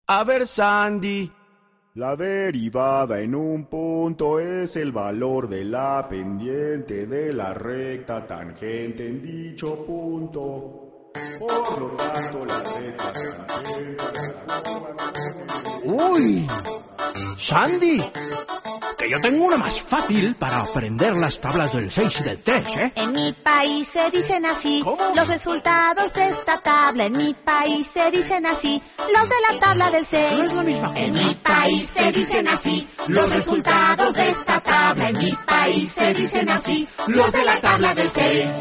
A ver, Sandy. La derivada en un punto es el valor de la pendiente de la recta tangente en dicho punto. Por lo tanto, la recta tangente... ¡Uy! ¡Sandy! Que yo tengo una más fácil para aprender las tablas del 6 y del 3, ¿eh? En mi país se dicen así. ¿Cómo? Los resultados de esta tabla. En mi país se dicen así. Los de la tabla del 6. No es la misma cosa. En mi país se dicen así. Los resultados de esta tabla. En mi país se dicen así. Los de la tabla del 6.